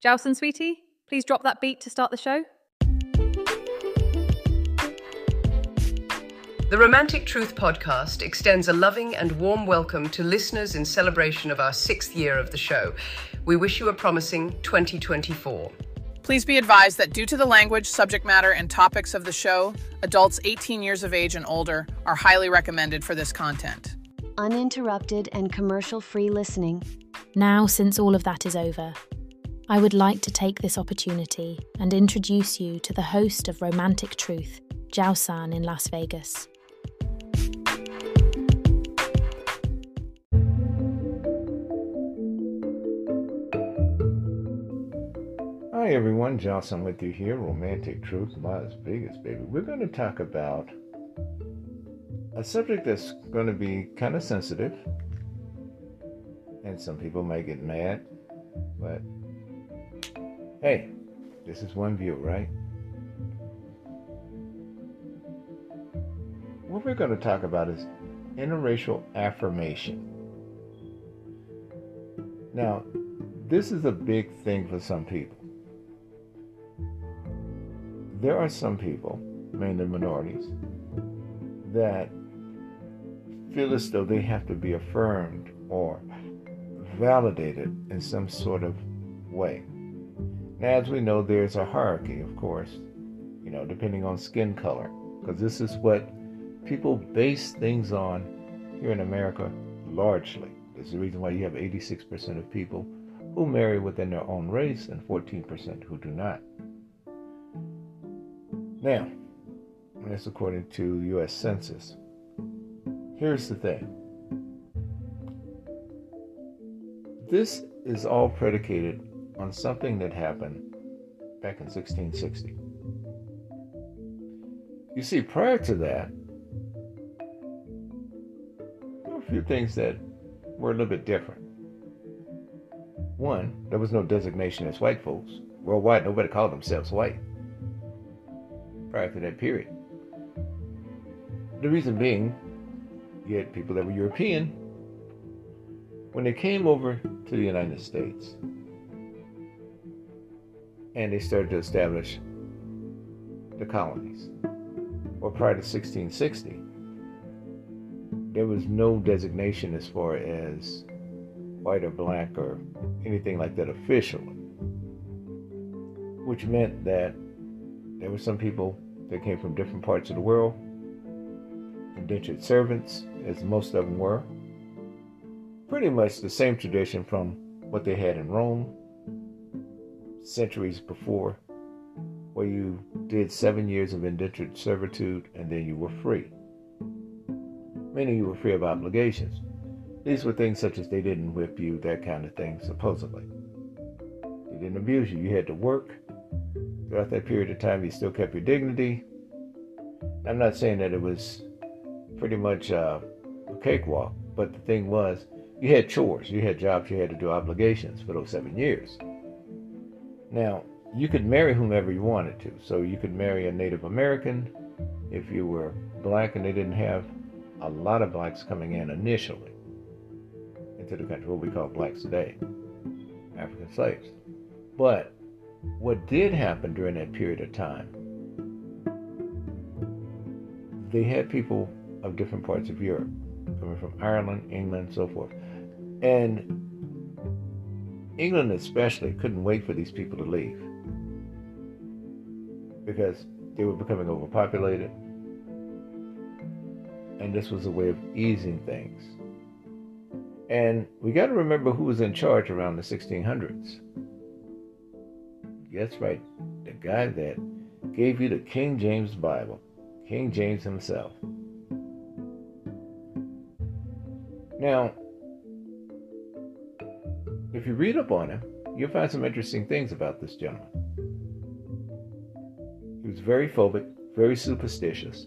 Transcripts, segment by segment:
Jowson, sweetie, please drop that beat to start the show. The Romantic Truth podcast extends a loving and warm welcome to listeners in celebration of our 6th year of the show. We wish you a promising 2024. Please be advised that due to the language, subject matter, and topics of the show, adults 18 years of age and older are highly recommended for this content. Uninterrupted and commercial-free listening. Now, since all of that is over, I would like to take this opportunity and introduce you to the host of Romantic Truth, Jowson in Las Vegas. Hi everyone, Jowson with you here, Romantic Truth, Las Vegas, baby. We're going to talk about a subject that's going to be kind of sensitive, and some people might get mad, but hey, this is one view, right? What we're going to talk about is interracial affirmation. Now, this is a big thing for some people. There are some people, mainly minorities, that feel as though they have to be affirmed or validated in some sort of way. Now, as we know, there's a hierarchy, of course, depending on skin color, because this is what people base things on here in America largely. This is the reason why you have 86% of people who marry within their own race and 14% who do not. Now, that's according to U.S. Census. Here's the thing. This is all predicated on something that happened back in 1660. You see, prior to that, there were a few things that were a little bit different. One, there was no designation as white folks. Worldwide, nobody called themselves white prior to that period. The reason being, you had people that were European. When they came over to the United States and they started to establish the colonies, or prior to 1660, there was no designation as far as white or black or anything like that officially, which meant that there were some people that came from different parts of the world, indentured servants, as most of them were. Pretty much the same tradition from what they had in Rome centuries before, where you did 7 years of indentured servitude and then you were free. Meaning you were free of obligations. These were things such as they didn't whip you, that kind of thing, supposedly. They didn't abuse you. You had to work. Throughout that period of time, you still kept your dignity. I'm not saying that it was pretty much a cakewalk, but the thing was, you had chores, you had jobs, you had to do obligations for those 7 years. Now, you could marry whomever you wanted to. So you could marry a Native American if you were black and they didn't have a lot of blacks coming in initially into the country, what we call blacks today, African slaves. But what did happen during that period of time, they had people of different parts of Europe, coming from Ireland, England, and so forth. And England especially couldn't wait for these people to leave because they were becoming overpopulated. And this was a way of easing things. And we got to remember who was in charge around the 1600s. That's right, the guy that gave you the King James Bible, King James himself. Now, if you read up on him, you'll find some interesting things about this gentleman. He was very phobic, very superstitious.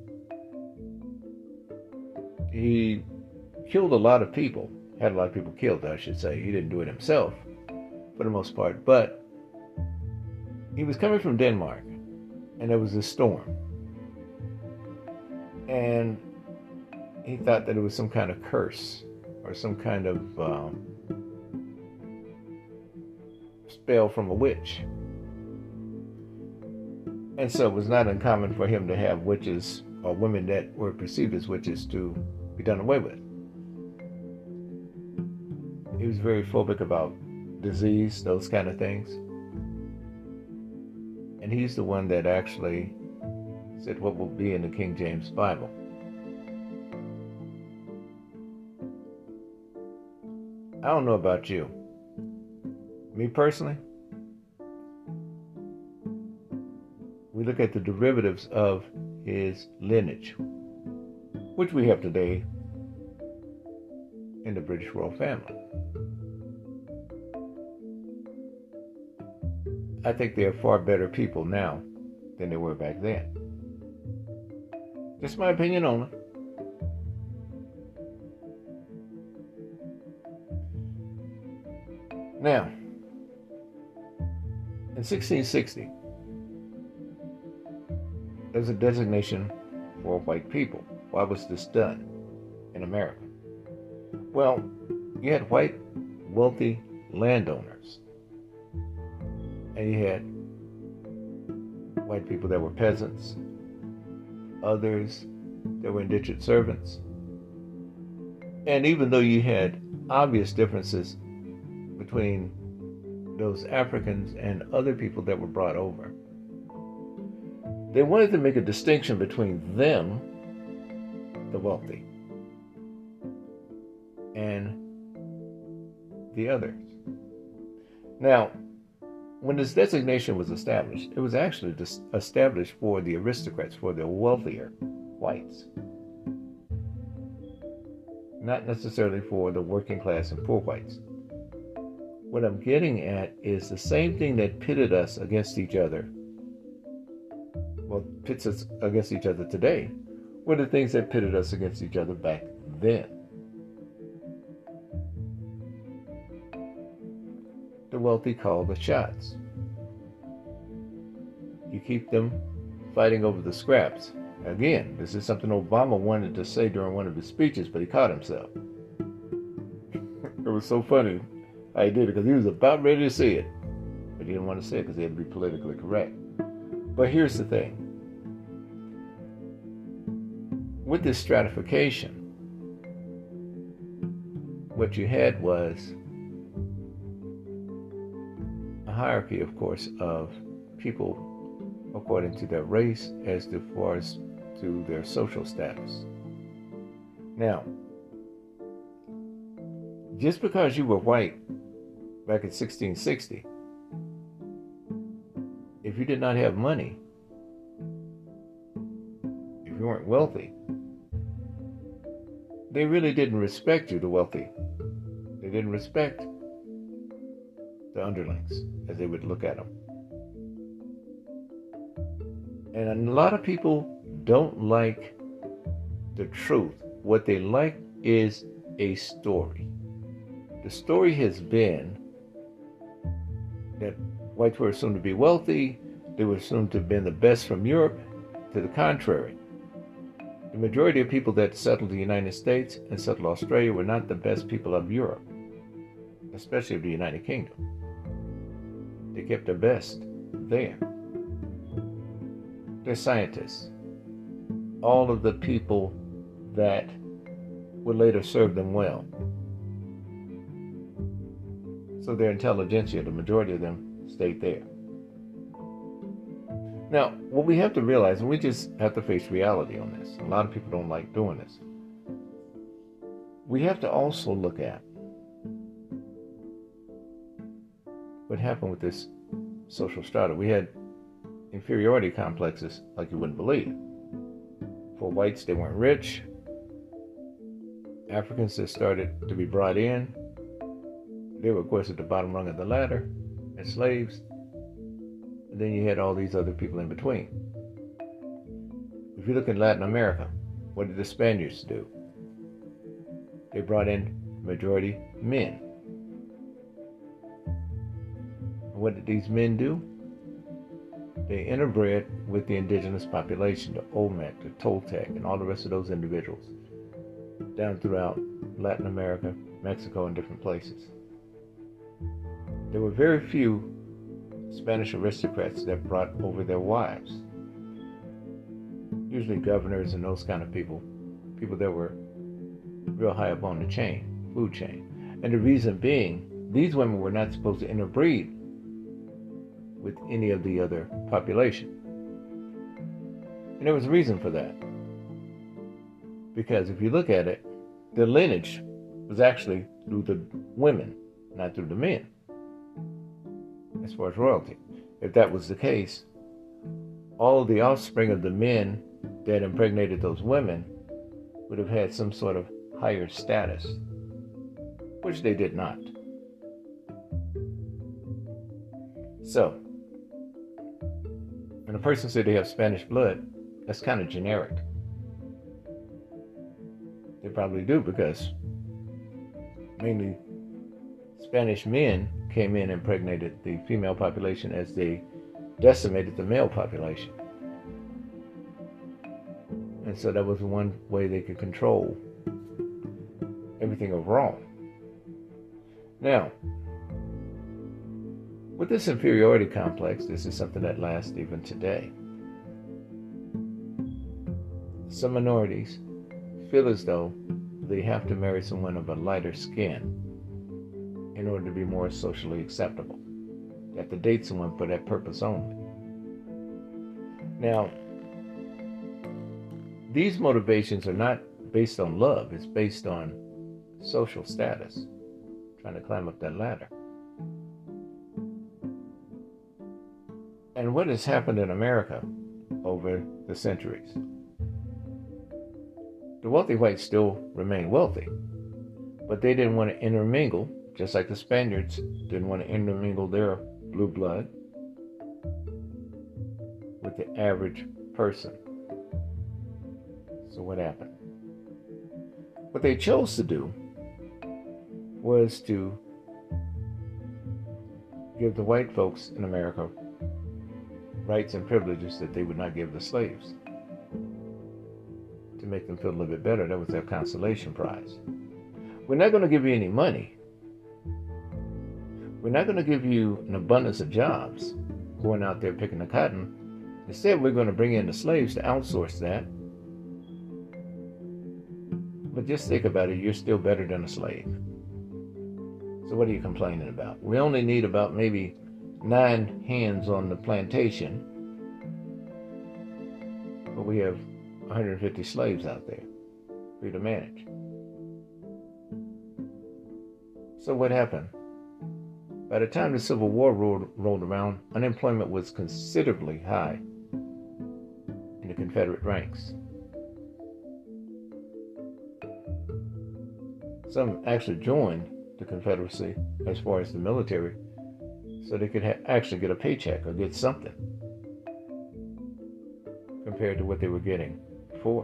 He killed a lot of people, had a lot of people killed, I should say. He didn't do it himself, for the most part, but he was coming from Denmark, and there was a storm. And he thought that it was some kind of curse or some kind of spell from a witch. And so it was not uncommon for him to have witches or women that were perceived as witches to be done away with. He was very phobic about disease, those kind of things. And he's the one that actually said what will be in the King James Bible. I don't know about you. Me personally, we look at the derivatives of his lineage, which we have today in the British royal family. I think they are far better people now than they were back then. Just my opinion only. Now, in 1660, there's a designation for white people. Why was this done in America? Well, you had white, wealthy landowners, and you had white people that were peasants, others that were indentured servants. And even though you had obvious differences between those Africans and other people that were brought over, they wanted to make a distinction between them, the wealthy, and the others. Now, when this designation was established, it was actually established for the aristocrats, for the wealthier whites, not necessarily for the working class and poor whites. What I'm getting at is the same thing that pitted us against each other, well, pits us against each other today, were the things that pitted us against each other back then. The wealthy call the shots. You keep them fighting over the scraps. Again, this is something Obama wanted to say during one of his speeches, but he caught himself. It was so funny how he did it, because he was about ready to say it, but he didn't want to say it because he had to be politically correct. But here's the thing. With this stratification, what you had was a hierarchy, of course, of people according to their race as far as to their social status. Now, just because you were white back in 1660, if you did not have money, if you weren't wealthy, they really didn't respect you, the wealthy. They didn't respect the underlings as they would look at them. And a lot of people don't like the truth. What they like is a story. The story has been that whites were assumed to be wealthy. They were assumed to have been the best from Europe. To the contrary, the majority of people that settled the United States and settled Australia were not the best people of Europe, especially of the United Kingdom. They kept the best there. They're scientists. All of the people that would later serve them well. So their intelligentsia, the majority of them, stayed there. Now, what we have to realize, and we just have to face reality on this, a lot of people don't like doing this, we have to also look at what happened with this social strata. We had inferiority complexes like you wouldn't believe. For whites, they weren't rich. Africans that started to be brought in, they were, of course, at the bottom rung of the ladder as slaves. And then you had all these other people in between. If you look in Latin America, what did the Spaniards do? They brought in majority men. What did these men do? They interbred with the indigenous population, the Olmec, the Toltec, and all the rest of those individuals down throughout Latin America, Mexico, and different places. There were very few Spanish aristocrats that brought over their wives. Usually governors and those kind of people that were real high up on the food chain. And the reason being, these women were not supposed to interbreed with any of the other population. And there was a reason for that. Because if you look at it, the lineage was actually through the women, not through the men, as far as royalty. If that was the case, all of the offspring of the men that impregnated those women would have had some sort of higher status, which they did not. So, when a person said they have Spanish blood, that's kind of generic. They probably do, because mainly Spanish men came in and impregnated the female population as they decimated the male population. And so that was one way they could control everything of Rome. Now, with this inferiority complex, this is something that lasts even today. Some minorities feel as though they have to marry someone of a lighter skin in order to be more socially acceptable. They have to date someone for that purpose only. Now, these motivations are not based on love. It's based on social status, trying to climb up that ladder. And what has happened in America over the centuries? The wealthy whites still remain wealthy, but they didn't want to intermingle, just like the Spaniards didn't want to intermingle their blue blood with the average person. So what happened? What they chose to do was to give the white folks in America rights and privileges that they would not give the slaves. To make them feel a little bit better, that was their consolation prize. We're not going to give you any money. We're not going to give you an abundance of jobs going out there picking the cotton. Instead, we're going to bring in the slaves to outsource that. But just think about it, you're still better than a slave. So what are you complaining about? We only need about maybe 9 hands on the plantation, but we have 150 slaves out there for you to manage. So what happened? By the time the Civil War rolled around, unemployment was considerably high in the Confederate ranks. Some actually joined the Confederacy as far as the military, so they could actually get a paycheck or get something compared to what they were getting before.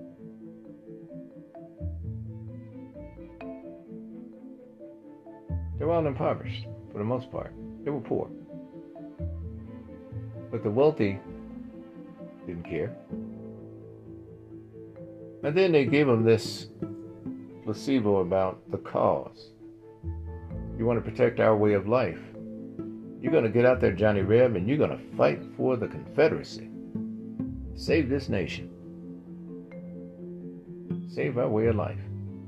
They were all impoverished for the most part. They were poor. But the wealthy didn't care. And then they gave them this placebo about the cause. You want to protect our way of life. You're going to get out there, Johnny Reb, and you're going to fight for the Confederacy. Save this nation. Save our way of life.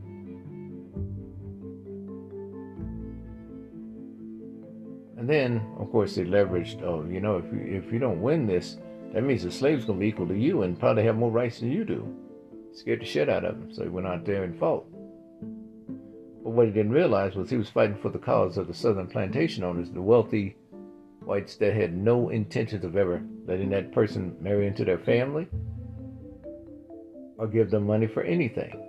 And then, of course, they leveraged, if you don't win this, that means the slave's going to be equal to you and probably have more rights than you do. Scared the shit out of him, so he went out there and fought. But what he didn't realize was he was fighting for the cause of the southern plantation owners, the wealthy whites that had no intentions of ever letting that person marry into their family or give them money for anything.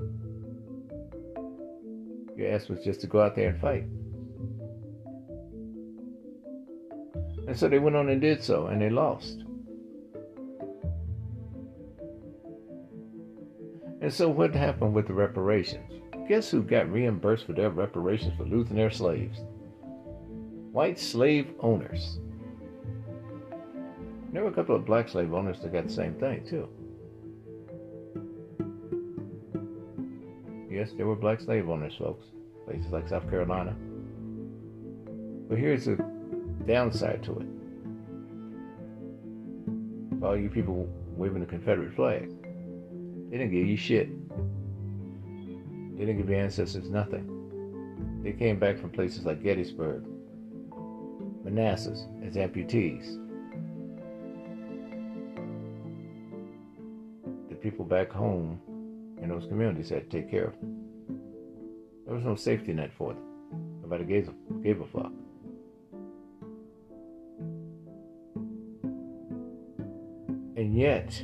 Your ass was just to go out there and fight. And so they went on and did so, and they lost. And so what happened with the reparations? Guess who got reimbursed for their reparations for losing their slaves? White slave owners. There were a couple of black slave owners that got the same thing, too. Yes, there were black slave owners, folks. Places like South Carolina. But here's the downside to it. For all you people waving the Confederate flag, they didn't give you shit. They didn't give your ancestors nothing. They came back from places like Gettysburg, Manassas, as amputees. The people back home in those communities had to take care of them. There was no safety net for them. Nobody gave a fuck. And yet,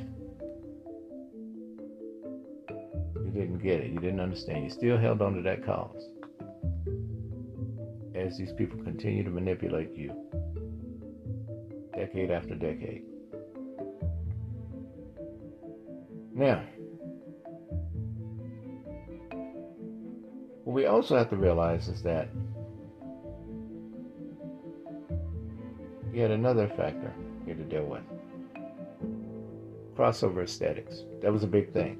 you didn't get it. You didn't understand. You still held on to that cause. As these people continue to manipulate you, decade after decade. Now, what we also have to realize is that you had another factor here to deal with. Crossover aesthetics. That was a big thing.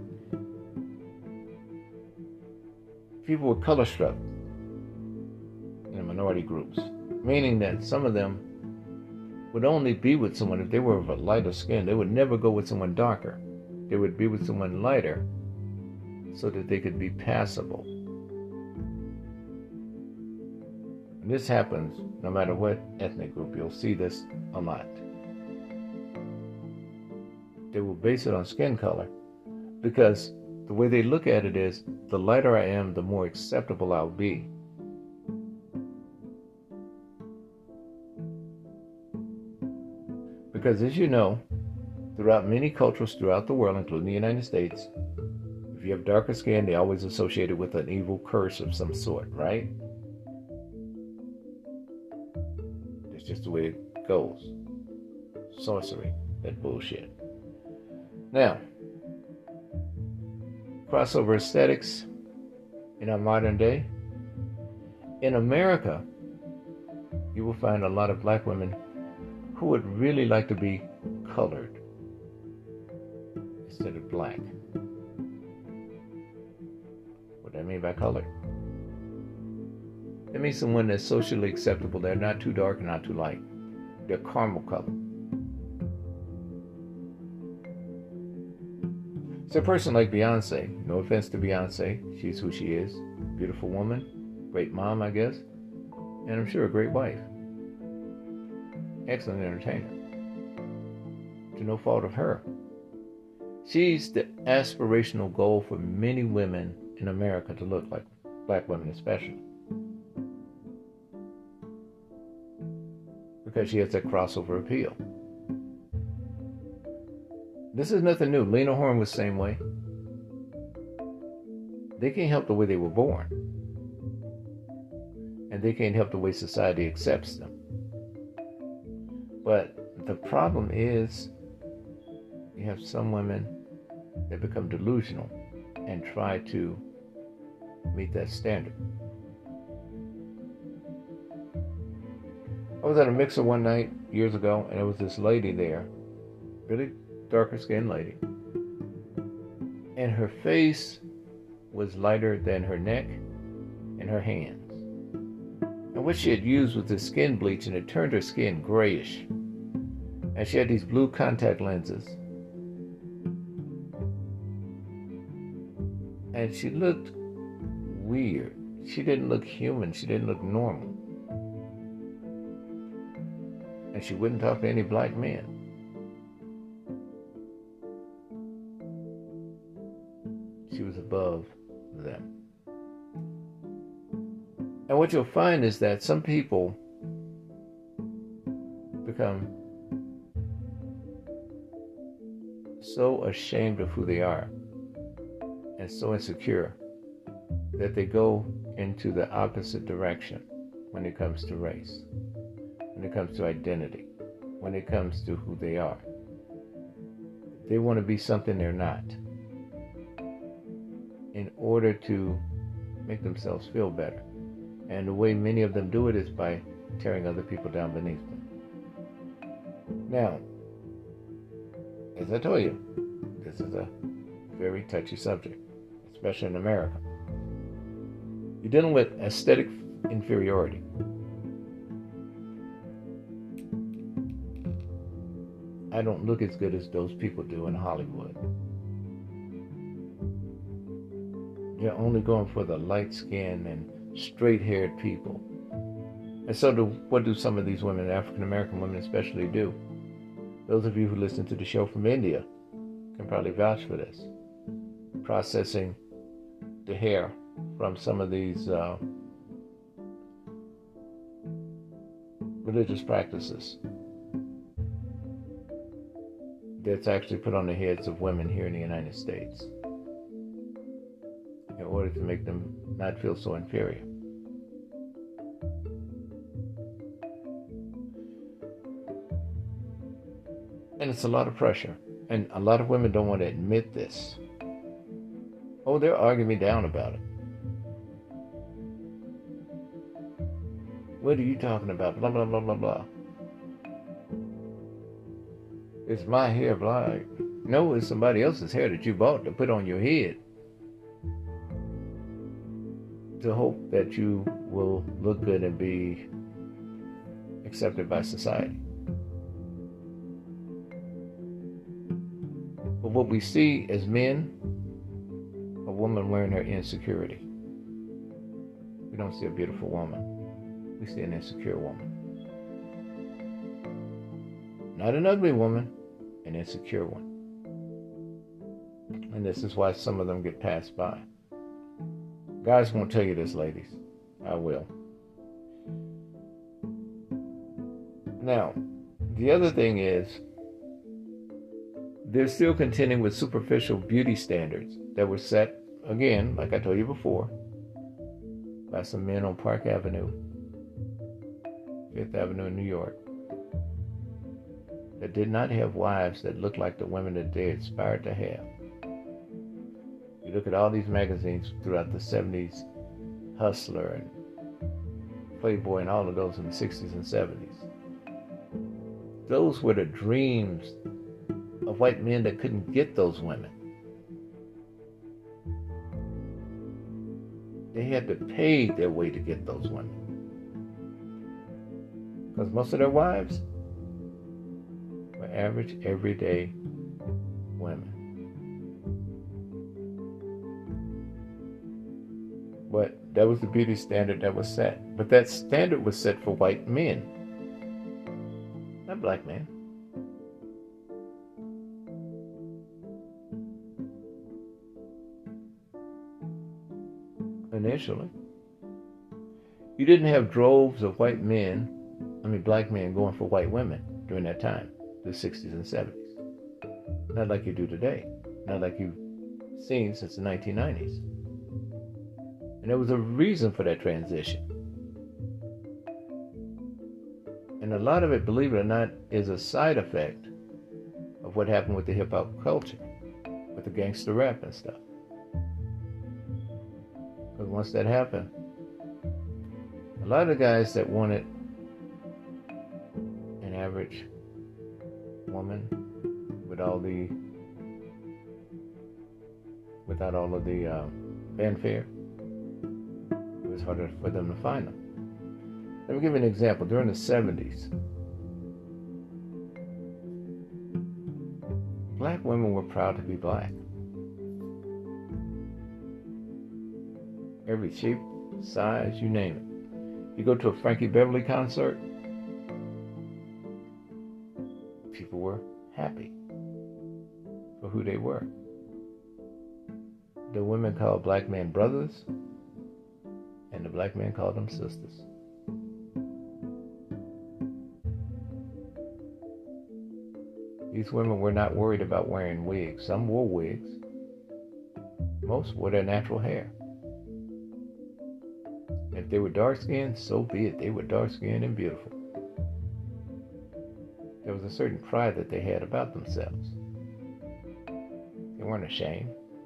People were color struck in minority groups, meaning that some of them would only be with someone if they were of a lighter skin. They would never go with someone darker. They would be with someone lighter so that they could be passable. And this happens no matter what ethnic group. You'll see this a lot. They will base it on skin color because the way they look at it is, the lighter I am, the more acceptable I'll be. Because as you know, throughout many cultures throughout the world, including the United States, if you have darker skin, they always associate it with an evil curse of some sort, right? It's just the way it goes. Sorcery, that bullshit. Now, crossover aesthetics in our modern day. In America, you will find a lot of black women who would really like to be colored instead of black. What do I mean by colored? It means someone that's socially acceptable. They're not too dark and not too light. They're caramel colored. So a person like Beyonce, no offense to Beyonce, she's who she is. Beautiful woman, great mom, I guess, and I'm sure a great wife. Excellent entertainer. To no fault of her. She's the aspirational goal for many women in America to look like, black women especially. Because she has that crossover appeal. This is nothing new. Lena Horne was the same way. They can't help the way they were born. And they can't help the way society accepts them. But the problem is, you have some women that become delusional and try to meet that standard. I was at a mixer one night years ago, and there was this lady there, really darker skinned lady, and her face was lighter than her neck and her hands. And what she had used was this skin bleach, and it turned her skin grayish. And she had these blue contact lenses. And she looked weird. She didn't look human. She didn't look normal. And she wouldn't talk to any black men. She was above them. And what you'll find is that some people become so ashamed of who they are and so insecure that they go into the opposite direction when it comes to race, when it comes to identity, when it comes to who they are. They want to be something they're not in order to make themselves feel better. And the way many of them do it is by tearing other people down beneath them. Now, as I told you, this is a very touchy subject, especially in America. You're dealing with aesthetic inferiority. I don't look as good as those people do in Hollywood. You're only going for the light-skinned and straight-haired people. And so what do some of these women, African-American women especially, do? Those of you who listen to the show from India can probably vouch for this. Processing the hair from some of these religious practices that's actually put on the heads of women here in the United States in order to make them not feel so inferior. And it's a lot of pressure. And a lot of women don't want to admit this. Oh, they're arguing me down about it. What are you talking about? Blah, blah, blah, blah, blah. It's my hair, blah. No, it's somebody else's hair that you bought to put on your head to hope that you will look good and be accepted by society. But what we see as men, a woman wearing her insecurity. We don't see a beautiful woman. We see an insecure woman. Not an ugly woman, an insecure one. And this is why some of them get passed by. Guys won't tell you this, ladies. I will. Now, the other thing is, they're still contending with superficial beauty standards that were set, again, like I told you before, by some men on Park Avenue, Fifth Avenue in New York, that did not have wives that looked like the women that they aspired to have. You look at all these magazines throughout the 70s, Hustler and Playboy and all of those in the 60s and 70s. Those were the dreams of white men that couldn't get those women. They had to pay their way to get those women. Because most of their wives were average, everyday women. But that was the beauty standard that was set. But that standard was set for white men, not black men. Initially, you didn't have droves of black men going for white women during that time, the 60s and 70s. Not like you do today. Not like you've seen since the 1990s. And there was a reason for that transition. And a lot of it, believe it or not, is a side effect of what happened with the hip-hop culture, with the gangster rap and stuff. Because once that happened, a lot of the guys that wanted an average woman without all of the fanfare, it was harder for them to find them. Let me give you an example. During the 70s, black women were proud to be black. Every shape, size, you name it. You go to a Frankie Beverly concert, people were happy for who they were. The women called black men brothers, and the black men called them sisters. These women were not worried about wearing wigs. Some wore wigs. Most wore their natural hair. If they were dark-skinned, so be it. They were dark-skinned and beautiful. There was a certain pride that they had about themselves. They weren't ashamed.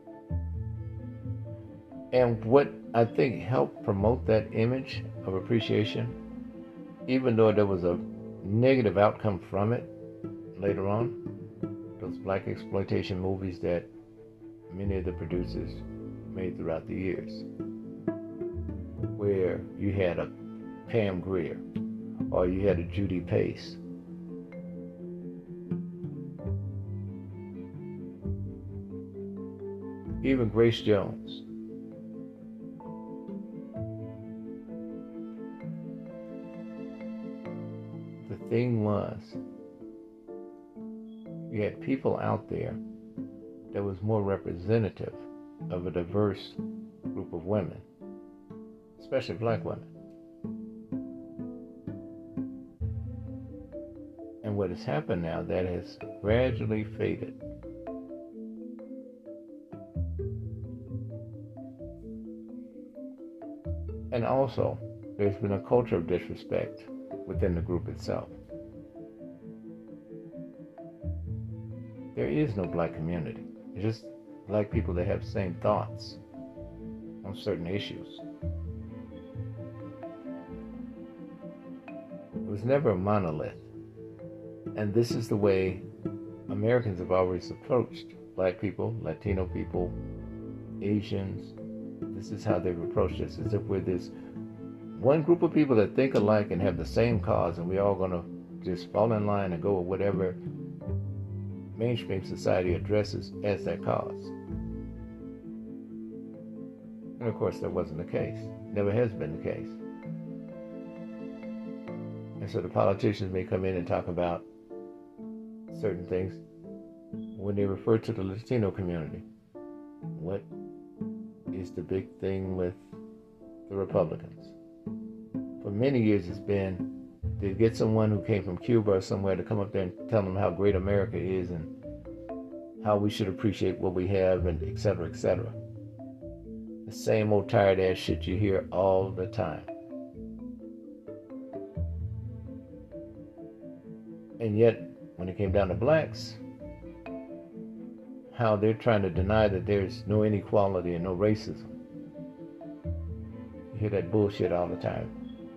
And what I think helped promote that image of appreciation, even though there was a negative outcome from it later on, those black exploitation movies that many of the producers made throughout the years, where you had a Pam Grier or you had a Judy Pace even Grace Jones. The thing was, you had people out there that was more representative of a diverse group of women, especially black women. And what has happened now, that has gradually faded. And also, there's been a culture of disrespect within the group itself. There is no black community. It's just black people that have the same thoughts on certain issues. It was never a monolith. And this is the way Americans have always approached black people, Latino people, Asians. This is how they've approached us, as if we're this one group of people that think alike and have the same cause, and we're all going to just fall in line and go with whatever mainstream society addresses as that cause. And of course, that wasn't the case. Never has been the case. And so the politicians may come in and talk about certain things when they refer to the Latino community. What is the big thing with the Republicans? For many years it's been to get someone who came from Cuba or somewhere to come up there and tell them how great America is and how we should appreciate what we have, and et cetera, et cetera. The same old tired ass shit you hear all the time. And yet, when it came down to blacks, how they're trying to deny that there's no inequality and no racism. You hear that bullshit all the time.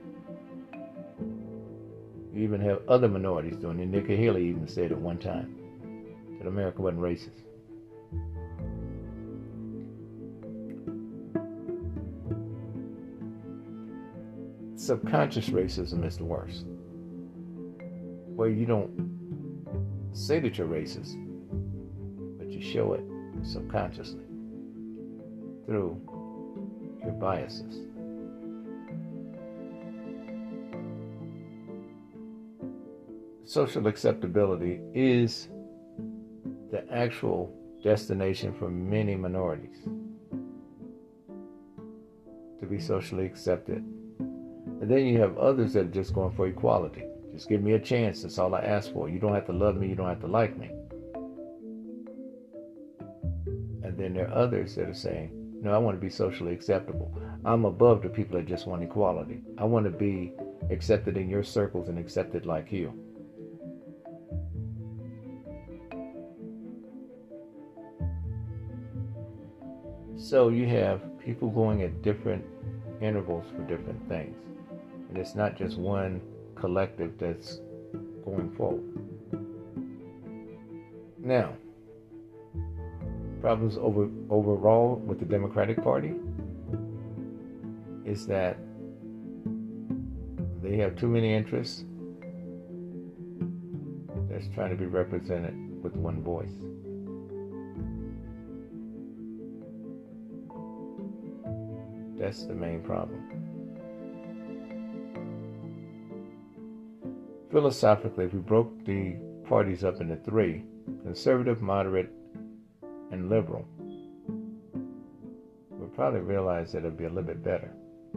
You even have other minorities doing it. Nikki Haley even said at one time that America wasn't racist. Subconscious racism is the worst, where you don't say that you're racist, but you show it subconsciously through your biases. Social acceptability is the actual destination for many minorities to be socially accepted. And then you have others that are just going for equality. Just give me a chance. That's all I ask for. You don't have to love me. You don't have to like me. And then there are others that are saying, no, I want to be socially acceptable. I'm above the people that just want equality. I want to be accepted in your circles and accepted like you. So you have people going at different intervals for different things. And it's not just one collective that's going forward. Now, problems overall with the Democratic Party is that they have too many interests that's trying to be represented with one voice. That's the main problem. Philosophically, if we broke the parties up into three, conservative, moderate, and liberal, we'll probably realize that it'll be a little bit better.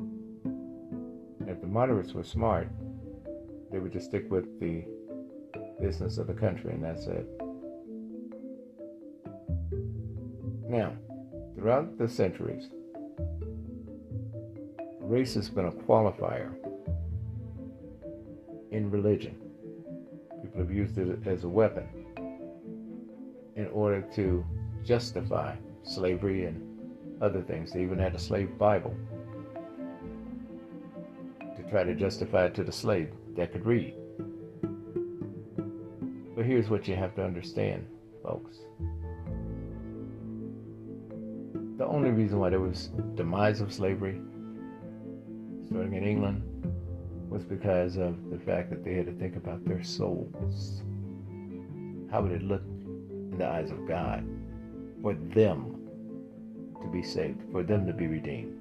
If the moderates were smart, they would just stick with the business of the country, and that's it. Now, throughout the centuries, race has been a qualifier in religion. People have used it as a weapon in order to justify slavery and other things. They even had a slave Bible to try to justify it to the slave that could read. But here's what you have to understand, folks. The only reason why there was demise of slavery starting in England was because of the fact that they had to think about their souls. How would it look in the eyes of God for them to be saved, for them to be redeemed.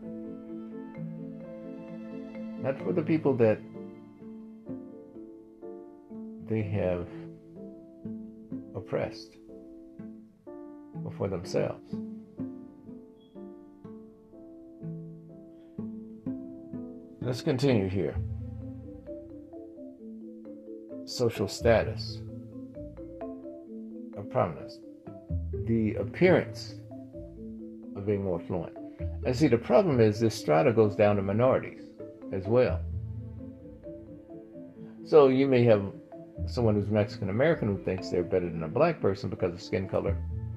Not for the people that they have oppressed, but for themselves. Let's continue here. Social status of prominence. The appearance of being more fluent. And see, the problem is this strata goes down to minorities as well. So you may have someone who's Mexican American who thinks they're better than a black person because of skin color.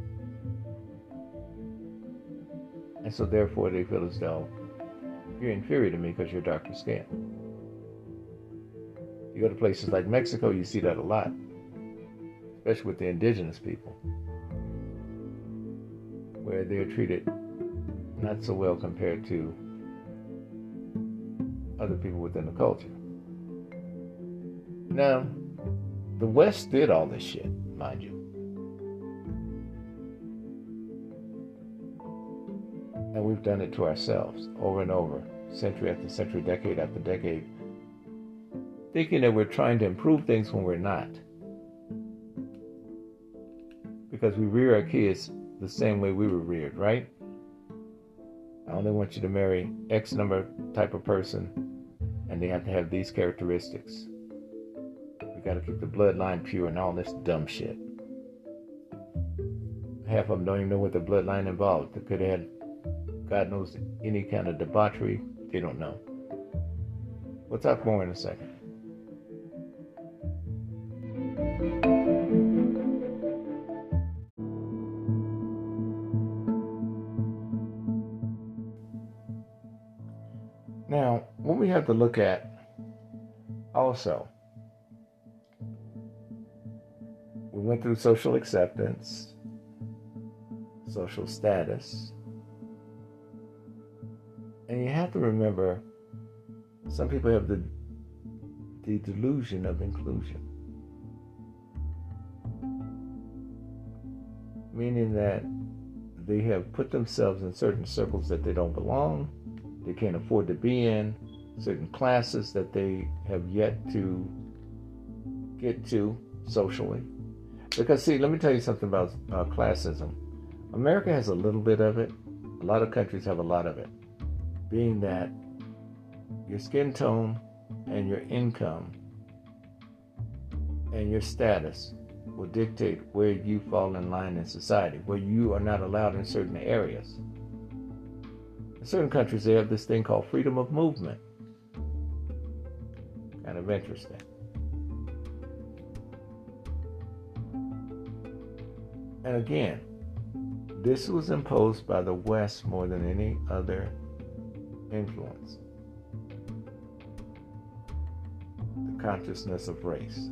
And so therefore they feel as though you're inferior to me because you're darker skinned. You go to places like Mexico, you see that a lot, especially with the indigenous people, where they're treated not so well compared to other people within the culture. Now, the West did all this shit, mind you. And we've done it to ourselves over and over, century after century, decade after decade, thinking that we're trying to improve things when we're not. Because we rear our kids the same way we were reared, right? I only want you to marry X number type of person, and they have to have these characteristics. We got to keep the bloodline pure and all this dumb shit. Half of them don't even know what the bloodline involved. They could have had, God knows, any kind of debauchery. They don't know. We'll talk more in a second. Now, what we have to look at also, we went through social acceptance, social status, and you have to remember, some people have the delusion of inclusion, meaning that they have put themselves in certain circles that they don't belong. They can't afford to be in certain classes that they have yet to get to socially. Because, see, let me tell you something about classism. America has a little bit of it. A lot of countries have a lot of it. Being that your skin tone and your income and your status will dictate where you fall in line in society, where you are not allowed in certain areas. In certain countries, they have this thing called freedom of movement. Kind of interesting. And again, this was imposed by the West more than any other influence. The consciousness of race,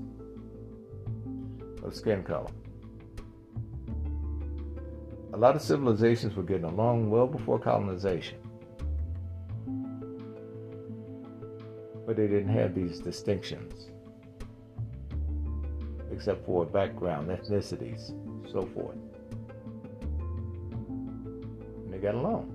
of skin color. A lot of civilizations were getting along well before colonization, but they didn't have these distinctions, except for background, ethnicities, so forth. And they got along.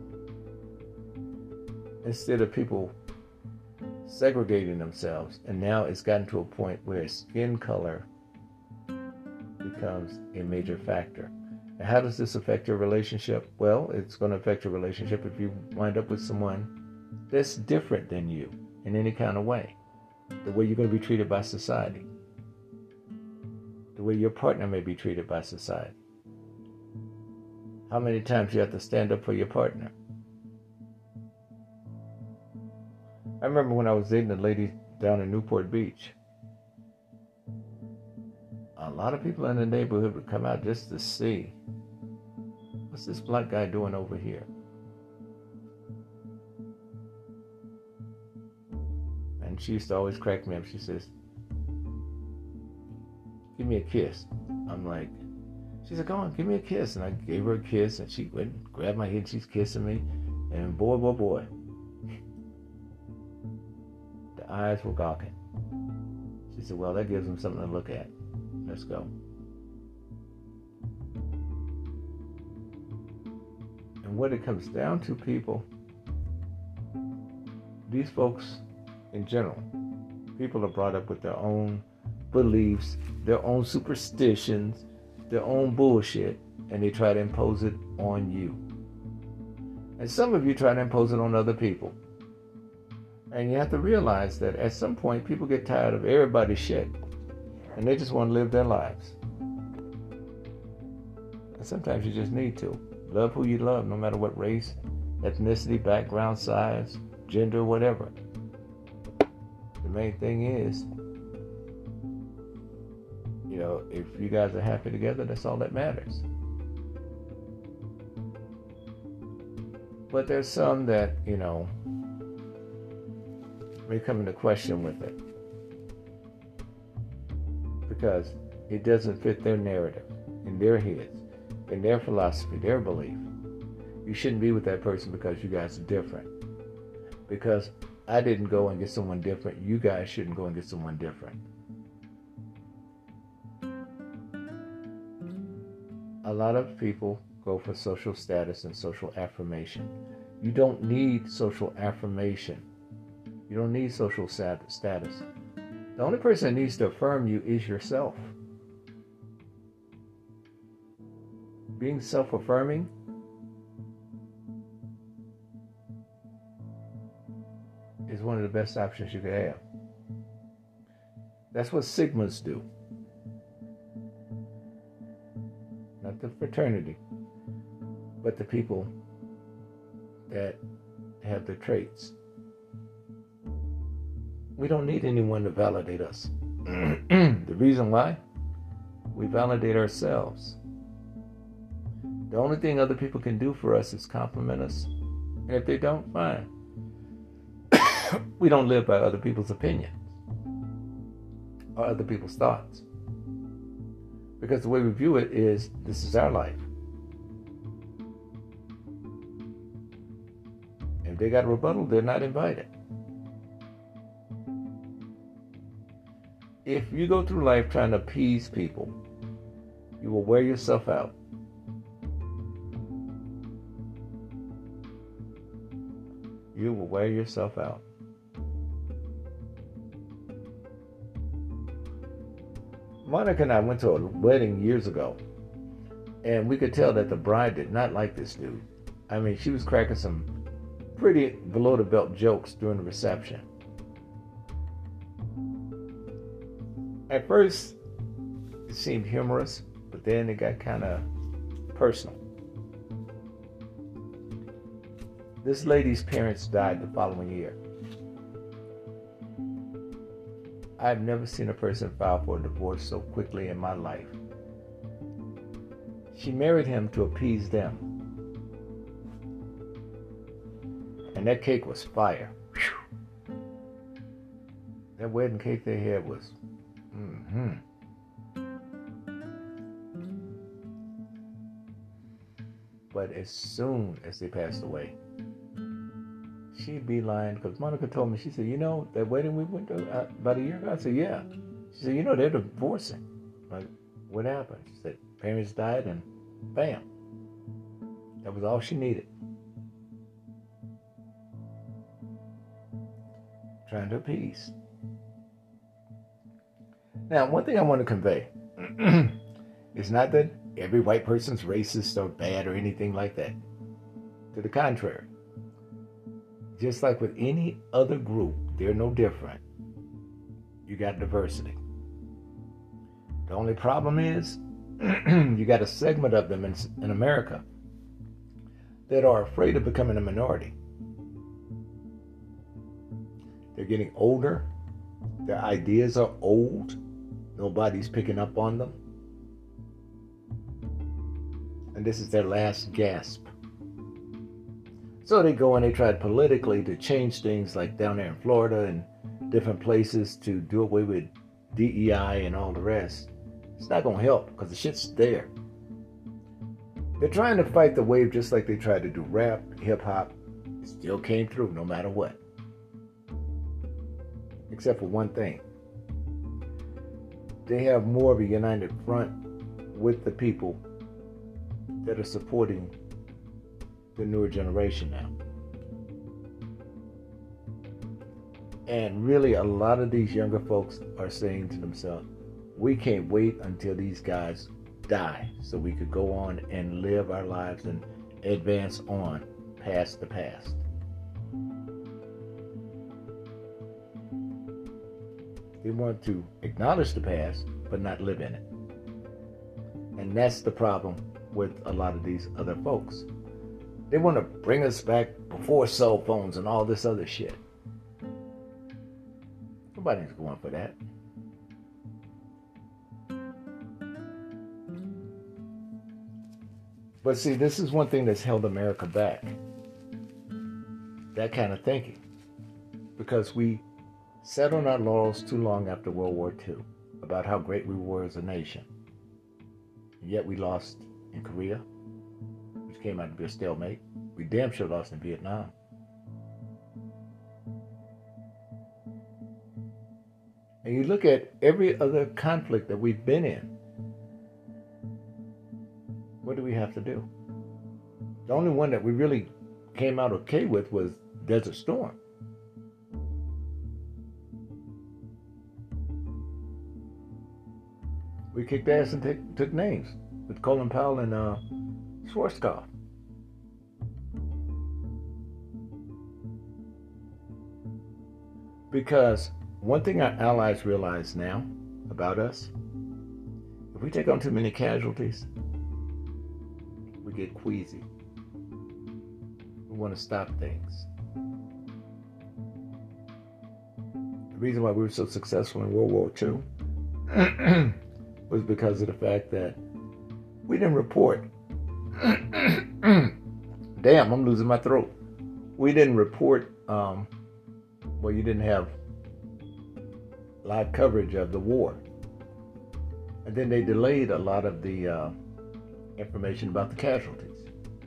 Instead of people segregating themselves, and now it's gotten to a point where skin color becomes a major factor. And how does this affect your relationship? Well, it's going to affect your relationship if you wind up with someone that's different than you in any kind of way. The way you're going to be treated by society. The way your partner may be treated by society. How many times you have to stand up for your partner? I remember when I was dating a lady down in Newport Beach. A lot of people in the neighborhood would come out just to see, what's this black guy doing over here? And she used to always crack me up. She says, give me a kiss. I'm like, she said, go on, give me a kiss. And I gave her a kiss, and she went and grabbed my head, and she's kissing me. And boy, boy, boy, the eyes were gawking. She said, well, that gives them something to look at. Let's go. And what it comes down to, people, these folks in general, people are brought up with their own beliefs, their own superstitions, their own bullshit, and they try to impose it on you. And some of you try to impose it on other people. And you have to realize that at some point, people get tired of everybody's shit, and they just want to live their lives. And sometimes you just need to. Love who you love, no matter what race, ethnicity, background, size, gender, whatever. The main thing is, if you guys are happy together, that's all that matters. But there's some that, may come into question with it because it doesn't fit their narrative, in their heads, in their philosophy, their belief. You shouldn't be with that person because you guys are different. Because I didn't go and get someone different, you guys shouldn't go and get someone different. A lot of people go for social status and social affirmation. You don't need social affirmation. You don't need social status. The only person that needs to affirm you is yourself. Being self-affirming is one of the best options you could have. That's what Sigmas do. Not the fraternity, but the people that have the traits. We don't need anyone to validate us. The reason why? We validate ourselves. The only thing other people can do for us is compliment us. And if they don't, fine. We don't live by other people's opinions or other people's thoughts. Because the way we view it is, this is our life. If they got a rebuttal, they're not invited. If you go through life trying to appease people, you will wear yourself out. You will wear yourself out. Monica and I went to a wedding years ago, and we could tell that the bride did not like this dude. I mean, she was cracking some pretty below-the-belt jokes during the reception. At first, it seemed humorous, but then it got kind of personal. This lady's parents died the following year. I've never seen a person file for a divorce so quickly in my life. She married him to appease them. And that cake was fire. Whew. That wedding cake they had was But as soon as they passed away, she beelined, because Monica told me, she said, that wedding we went to about a year ago? I said, yeah. She said, they're divorcing. Like, what happened? She said, parents died and bam. That was all she needed. Trying to appease. Now, one thing I want to convey is not that every white person's racist or bad or anything like that. To the contrary. Just like with any other group, they're no different. You got diversity. The only problem is you got a segment of them in America that are afraid of becoming a minority. They're getting older. Their ideas are old. Nobody's picking up on them. And this is their last gasp. So they go and they try politically to change things, like down there in Florida and different places, to do away with DEI and all the rest. It's not going to help because the shit's there. They're trying to fight the wave just like they tried to do rap, hip-hop. It still came through no matter what. Except for one thing. They have more of a united front with the people that are supporting the newer generation now. And really, a lot of these younger folks are saying to themselves, we can't wait until these guys die so we could go on and live our lives and advance on past the past. They want to acknowledge the past, but not live in it. And that's the problem with a lot of these other folks. They want to bring us back before cell phones and all this other shit. Nobody's going for that. But see, this is one thing that's held America back. That kind of thinking. Because we sat on our laurels too long after World War II about how great we were as a nation. And yet we lost in Korea, which came out to be a stalemate. We damn sure lost in Vietnam. And you look at every other conflict that we've been in. What do we have to do? The only one that we really came out okay with was Desert Storm. We kicked ass and took names with Colin Powell and Schwarzkopf. Because one thing our allies realize now about us, if we take on too many casualties, we get queasy. We want to stop things. The reason why we were so successful in World War II was because of the fact that we didn't report. Damn, I'm losing my throat. We didn't report, you didn't have live coverage of the war. And then they delayed a lot of the information about the casualties.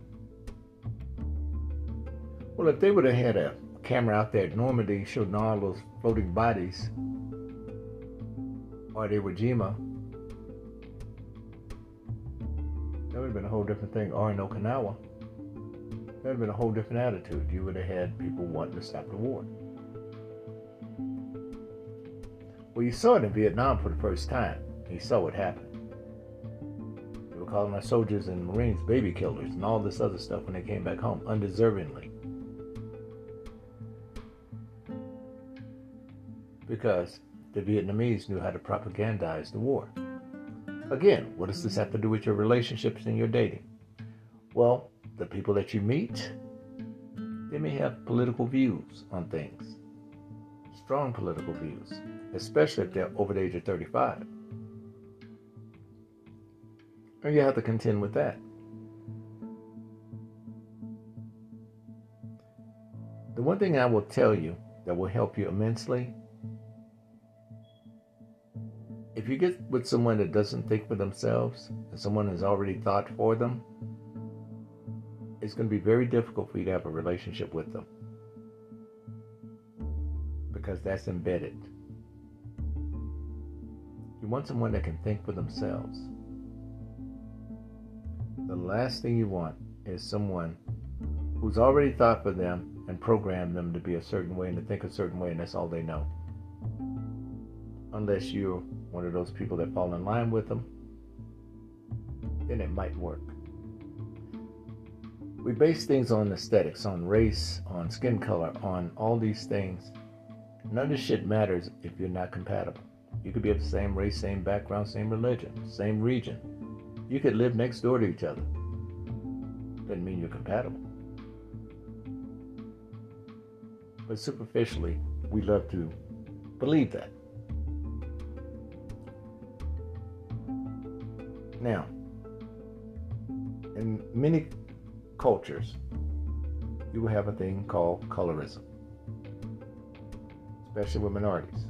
Well, if they would have had a camera out there at Normandy showing all those floating bodies, or at Iwo Jima, that would have been a whole different thing. Or in Okinawa, that would have been a whole different attitude. You would have had people wanting to stop the war. Well, you saw it in Vietnam for the first time. You saw what happened. They were calling our soldiers and Marines baby killers and all this other stuff when they came back home, undeservingly. Because the Vietnamese knew how to propagandize the war. Again, what does this have to do with your relationships and your dating? Well, the people that you meet, they may have political views on things. Strong political views, especially if they're over the age of 35. And you have to contend with that. The one thing I will tell you that will help you immensely, if you get with someone that doesn't think for themselves, and someone has already thought for them, it's going to be very difficult for you to have a relationship with them. Because that's embedded. You want someone that can think for themselves. The last thing you want is someone who's already thought for them and programmed them to be a certain way and to think a certain way, and that's all they know. Unless you're one of those people that fall in line with them, then it might work. We base things on aesthetics, on race, on skin color, on all these things. None of this shit matters if you're not compatible. You could be of the same race, same background, same religion, same region. You could live next door to each other. Doesn't mean you're compatible. But superficially, we love to believe that. Now, in many cultures, you will have a thing called colorism, especially with minorities.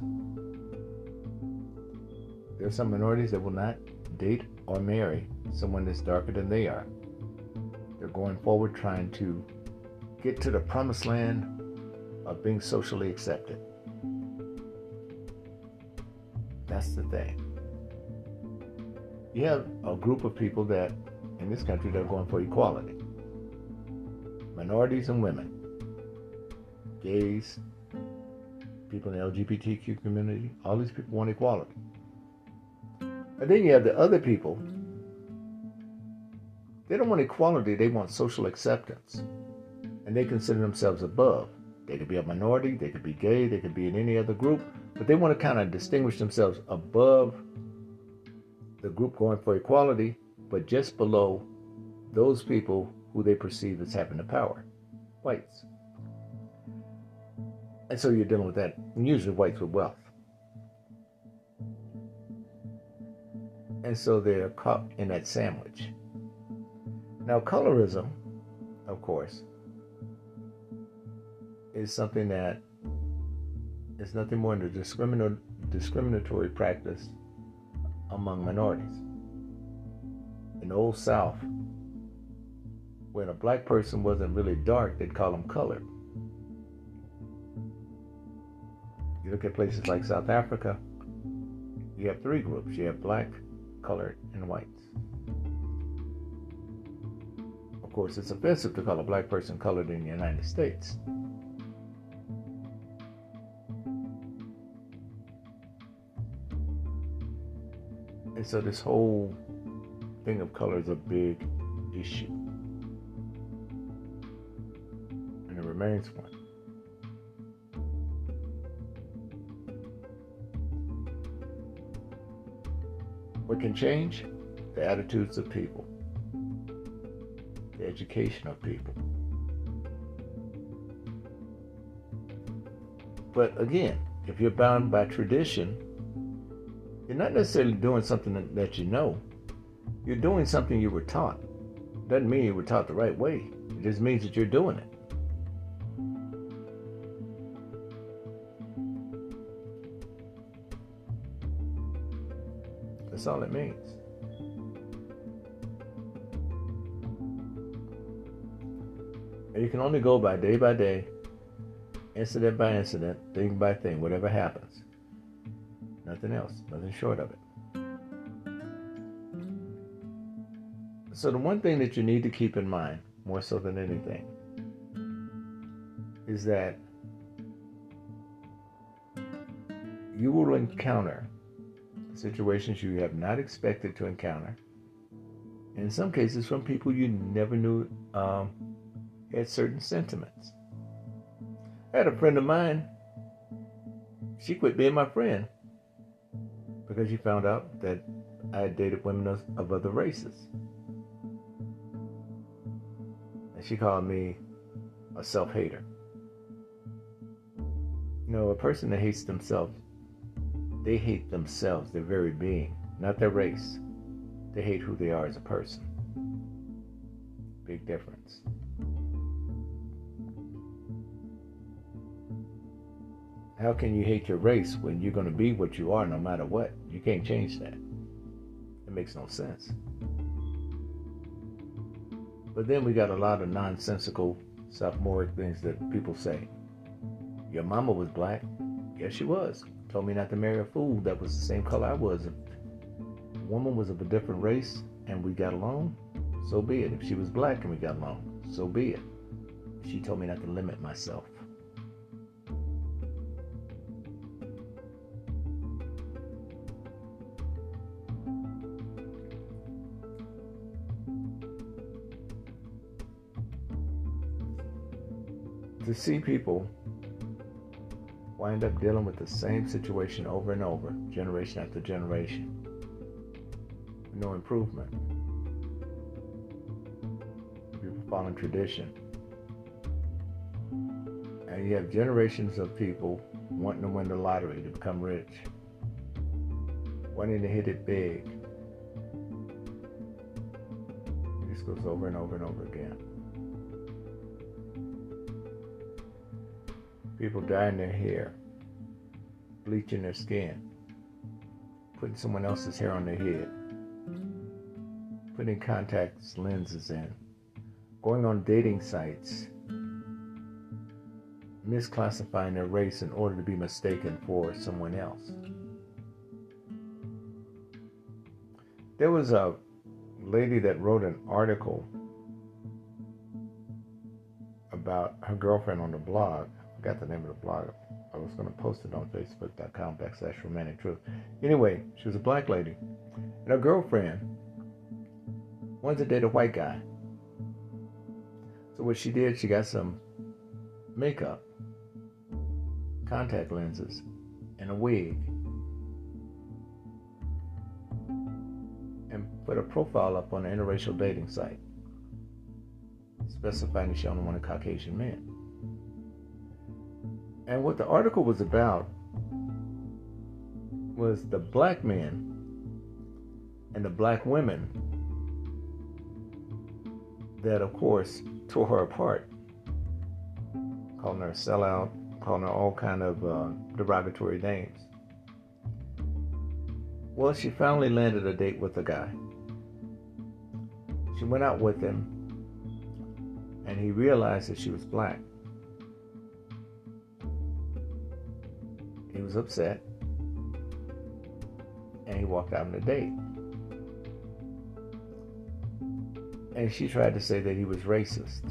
There are some minorities that will not date or marry someone that's darker than they are. They're going forward trying to get to the promised land of being socially accepted. That's the thing. You have a group of people that, in this country, they're going for equality. minorities and women, gays, people in the LGBTQ community, all these people want equality. And then you have the other people. They don't want equality, they want social acceptance. And they consider themselves above. They could be a minority, they could be gay, they could be in any other group, but they want to kind of distinguish themselves above the group going for equality, but just below those people who they perceive as having the power, whites. And so you're dealing with that, usually whites with wealth. And so they're caught in that sandwich. Now, colorism, of course, is something that is nothing more than a discriminatory practice among minorities. In the Old South, when a black person wasn't really dark, they'd call them colored. You look at places like South Africa, you have three groups. You have black, colored, and whites. Of course, it's offensive to call a black person colored in the United States. And so this whole thing of color is a big issue. And it remains one. What can change? The attitudes of people, the education of people. But again, if you're bound by tradition, you're not necessarily doing something that you know. You're doing something you were taught. Doesn't mean you were taught the right way. It just means that you're doing it. That's all it means. And you can only go by day, incident by incident, thing by thing, whatever happens. Nothing else, nothing short of it. So the one thing that you need to keep in mind, more so than anything, is that you will encounter situations you have not expected to encounter. In some cases, from people you never knew had certain sentiments. I had a friend of mine, she quit being my friend because she found out that I had dated women of other races. And she called me a self-hater. You know, a person that hates themselves, they hate themselves, their very being, not their race. They hate who they are as a person. Big difference. How can you hate your race when you're going to be what you are no matter what? You can't change that. It makes no sense. But then we got a lot of nonsensical, sophomoric things that people say. Your mama was black. Yes, she was. Told me not to marry a fool that was the same color I was. If a woman was of a different race and we got along, so be it. If she was black and we got along, so be it. She told me not to limit myself. To see people wind up dealing with the same situation over and over, generation after generation, no improvement. People following tradition. And you have generations of people wanting to win the lottery to become rich, wanting to hit it big. This goes over and over and over again. People dyeing their hair, bleaching their skin, putting someone else's hair on their head, putting contacts lenses in, going on dating sites, misclassifying their race in order to be mistaken for someone else. There was a lady that wrote an article about her girlfriend on the blog. I forgot the name of the blog. I was going to post it on facebook.com/romantic truth. Anyway, she was a black lady. And her girlfriend wanted to date a white guy. So what she did, she got some makeup, contact lenses, and a wig. And put a profile up on an interracial dating site, specifying that she only wanted Caucasian men. And what the article was about was the black men and the black women that, of course, tore her apart, calling her a sellout, calling her all kind of derogatory names. Well, she finally landed a date with a guy. She went out with him, and he realized that she was black. He was upset, and he walked out on the date. And she tried to say that he was racist,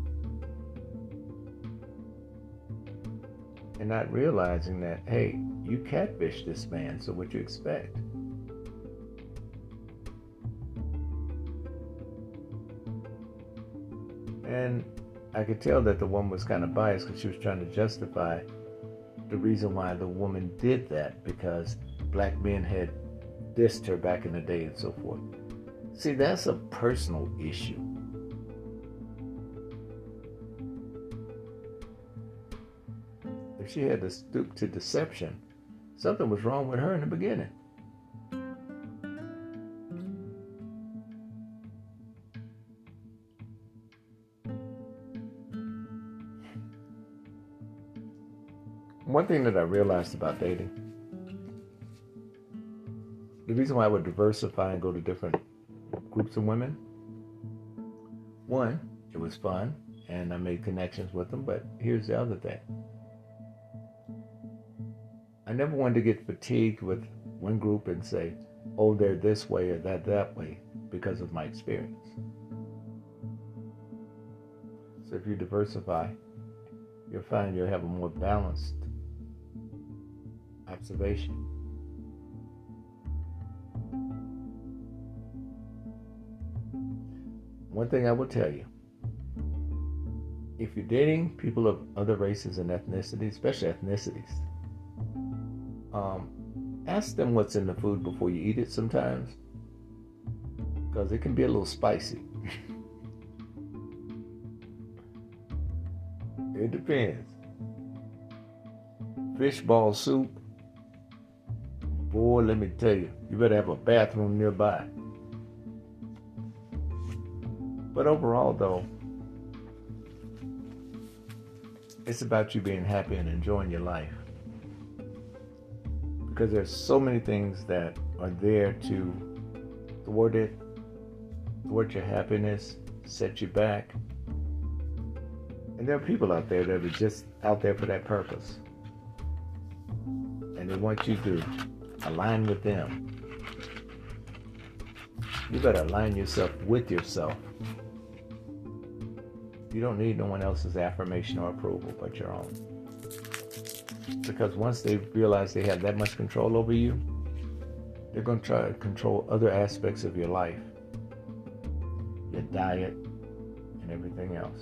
and not realizing that, hey, you catfished this man, so what you expect? And I could tell that the woman was kind of biased because she was trying to justify the reason why the woman did that, because black men had dissed her back in the day and so forth. See, that's a personal issue. If she had to stoop to deception, something was wrong with her in the beginning. One thing that I realized about dating, the reason why I would diversify and go to different groups of women, one, it was fun and I made connections with them, but here's the other thing. I never wanted to get fatigued with one group and say, oh, they're this way or that way because of my experience. So if you diversify, you'll find you'll have a more balanced observation. One thing I will tell you, if you're dating people of other races and ethnicities, especially ethnicities, ask them what's in the food before you eat it sometimes, because it can be a little spicy. It depends. Fish ball soup, boy, let me tell you, you better have a bathroom nearby. But overall, though, it's about you being happy and enjoying your life. Because there's so many things that are there to thwart it, thwart your happiness, set you back. And there are people out there that are just out there for that purpose. And they want you to align with them. You better align yourself with yourself. You don't need no one else's affirmation or approval but your own. Because once they realize they have that much control over you, they're going to try to control other aspects of your life, your diet, and everything else.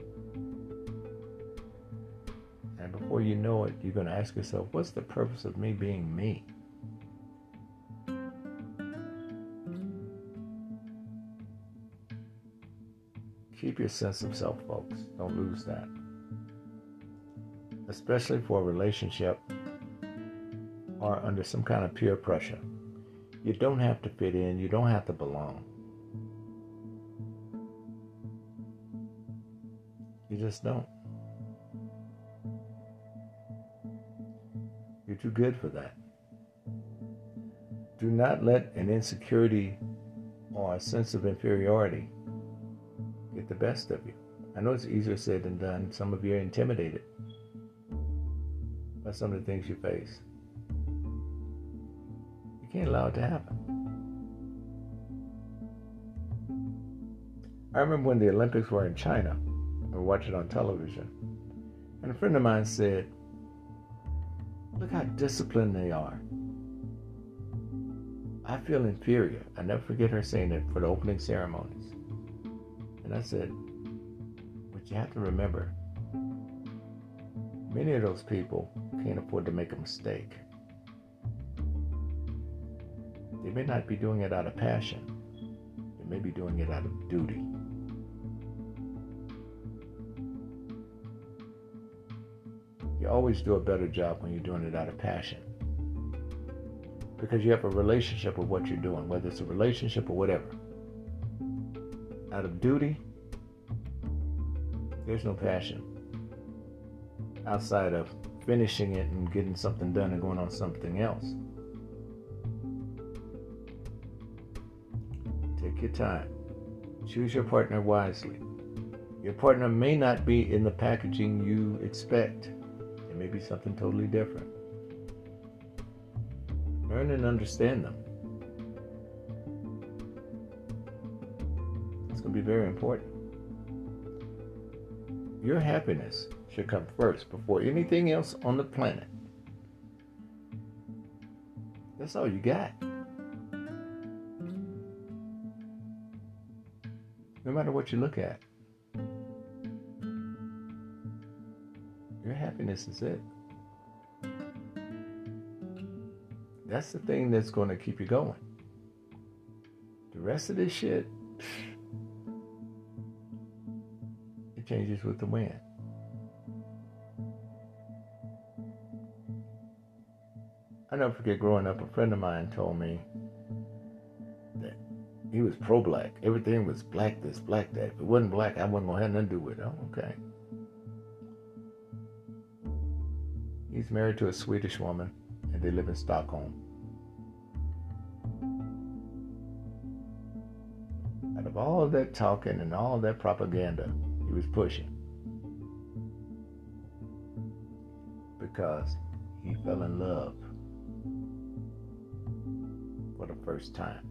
And before you know it, you're going to ask yourself, what's the purpose of me being me? Keep your sense of self, folks. Don't lose that. Especially for a relationship or under some kind of peer pressure. You don't have to fit in. You don't have to belong. You just don't. You're too good for that. Do not let an insecurity or a sense of inferiority get the best of you. I know it's easier said than done. Some of you are intimidated by some of the things you face. You can't allow it to happen. I remember when the Olympics were in China, or watch it on television. And a friend of mine said, look how disciplined they are. I feel inferior. I never forget her saying it for the opening ceremonies. And I said, but you have to remember, many of those people can't afford to make a mistake. They may not be doing it out of passion. They may be doing it out of duty. You always do a better job when you're doing it out of passion. Because you have a relationship with what you're doing, whether it's a relationship or whatever. Out of duty, there's no passion. Outside of finishing it and getting something done and going on something else. Take your time. Choose your partner wisely. Your partner may not be in the packaging you expect. It may be something totally different. Learn and understand them. It's going to be very important. Your happiness should come first before anything else on the planet. That's all you got. No matter what you look at, your happiness is it. That's the thing that's going to keep you going. The rest of this shit, it changes with the wind. I never forget growing up, a friend of mine told me that he was pro-black. Everything was black this, black that. If it wasn't black, I wasn't going to have nothing to do with it. Oh, okay. He's married to a Swedish woman, and they live in Stockholm. Out of all of that talking and all of that propaganda he was pushing, because he fell in love for the first time.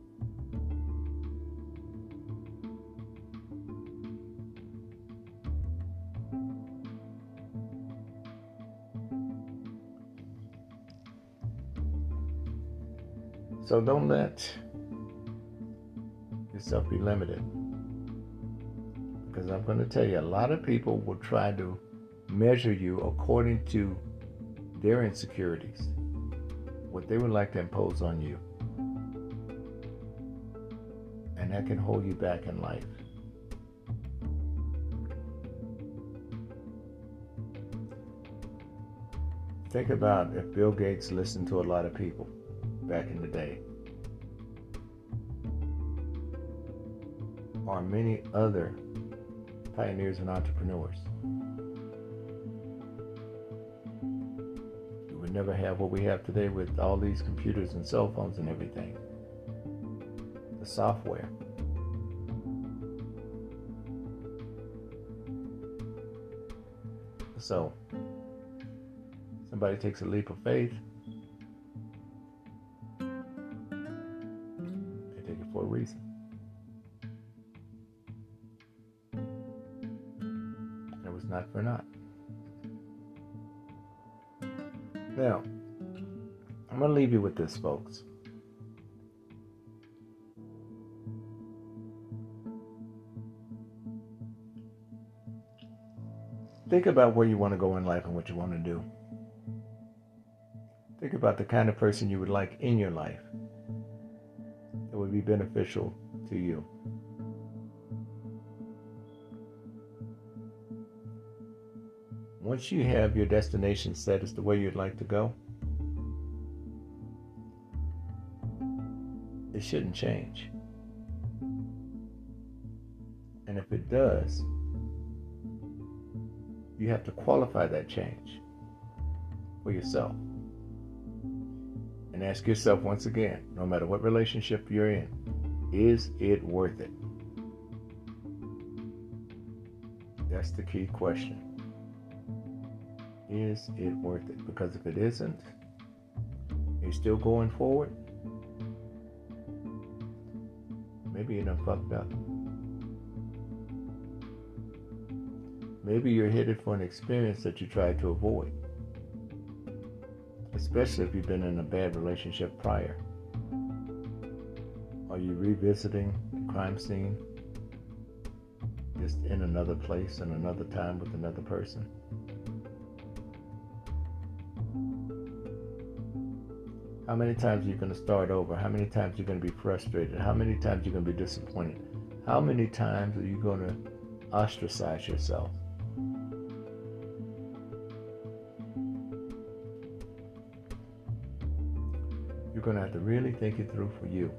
So don't let yourself be limited. Because I'm going to tell you, a lot of people will try to measure you according to their insecurities, what they would like to impose on you. And that can hold you back in life. Think about if Bill Gates listened to a lot of people back in the day, or many other pioneers and entrepreneurs. We would never have what we have today with all these computers and cell phones and everything. The software. So, somebody takes a leap of faith, they take it for a reason. And it was not for naught. Now, I'm going to leave you with this, folks. Think about where you want to go in life and what you want to do. Think about the kind of person you would like in your life that would be beneficial to you. Once you have your destination set as to where you'd like to go, it shouldn't change. And if it does, you have to qualify that change for yourself. And ask yourself once again, no matter what relationship you're in, is it worth it? That's the key question. Is it worth it? Because if it isn't, you're still going forward, maybe you're done fucked up. Maybe you're headed for an experience that you tried to avoid, especially if you've been in a bad relationship prior. Are you revisiting the crime scene, just in another place and another time with another person? How many times are you going to start over? How many times are you going to be frustrated? How many times are you going to be disappointed? How many times are you going to ostracize yourself? You're going to have to really think it through for you.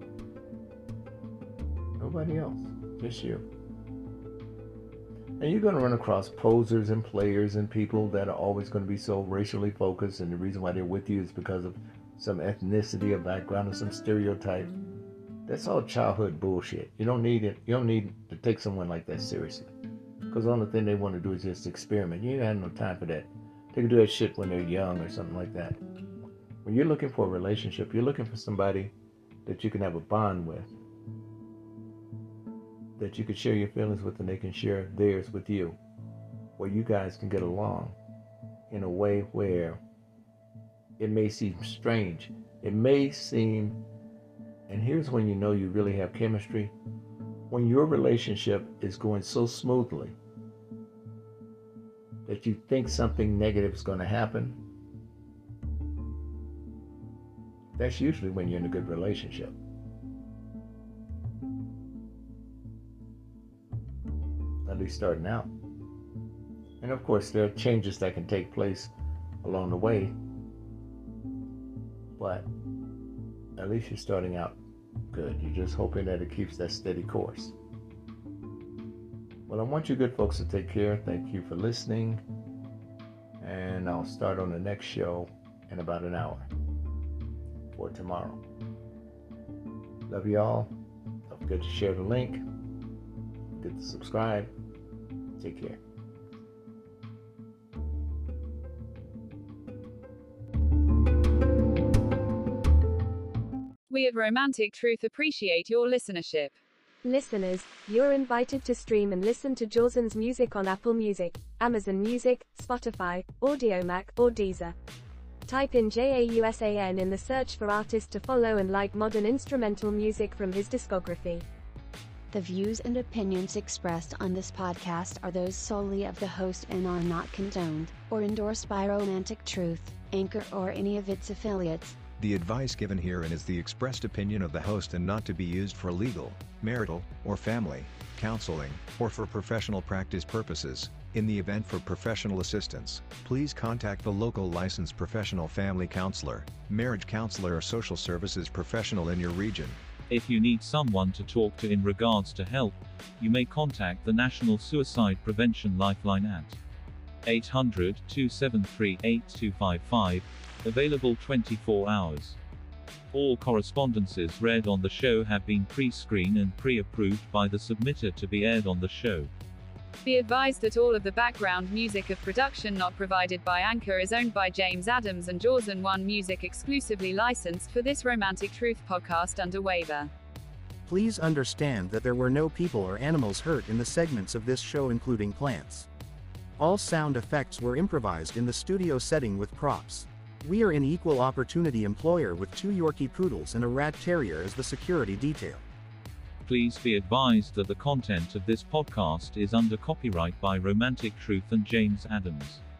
Nobody else, just you. And you're going to run across posers and players and people that are always going to be so racially focused, and the reason why they're with you is because of some ethnicity or background or some stereotype. That's all childhood bullshit. You don't need it. You don't need to take someone like that seriously, because the only thing they want to do is just experiment. You ain't got no time for that. They can do that shit when they're young or something like that. When you're looking for a relationship, you're looking for somebody that you can have a bond with, that you can share your feelings with, and they can share theirs with you, where you guys can get along in a way where it may seem strange. It may seem, and here's when you know you really have chemistry, when your relationship is going so smoothly that you think something negative is going to happen. That's usually when you're in a good relationship. At least starting out. And of course, there are changes that can take place along the way, but at least you're starting out good. You're just hoping that it keeps that steady course. Well, I want you good folks to take care. Thank you for listening. And I'll start on the next show in about an hour for tomorrow. Love you all. Don't forget to share the link. Get to subscribe. Take care. We at Romantic Truth appreciate your listenership. Listeners, you're invited to stream and listen to Jawson's music on Apple Music, Amazon Music, Spotify, Audiomack, or Deezer. Type in JAUSAN in the search for artist to follow and like modern instrumental music from his discography. The views and opinions expressed on this podcast are those solely of the host and are not condoned or endorsed by Romantic Truth, Anchor, or any of its affiliates. The advice given herein is the expressed opinion of the host and not to be used for legal, marital, or family counseling, or for professional practice purposes. In the event for professional assistance, please contact the local licensed professional family counselor, marriage counselor, or social services professional in your region. If you need someone to talk to in regards to help, you may contact the National Suicide Prevention Lifeline at 800-273-8255, available 24 hours. All correspondences read on the show have been pre-screened and pre-approved by the submitter to be aired on the show. Be advised that all of the background music of production not provided by Anchor is owned by James Adams and Jawson One Music, exclusively licensed for this Romantic Truth podcast under waiver. Please understand that there were no people or animals hurt in the segments of this show, including plants. All sound effects were improvised in the studio setting with props. We are an equal opportunity employer with 2 Yorkie Poodles and a Rat Terrier as the security detail. Please be advised that the content of this podcast is under copyright by Romantic Truth and James Adams.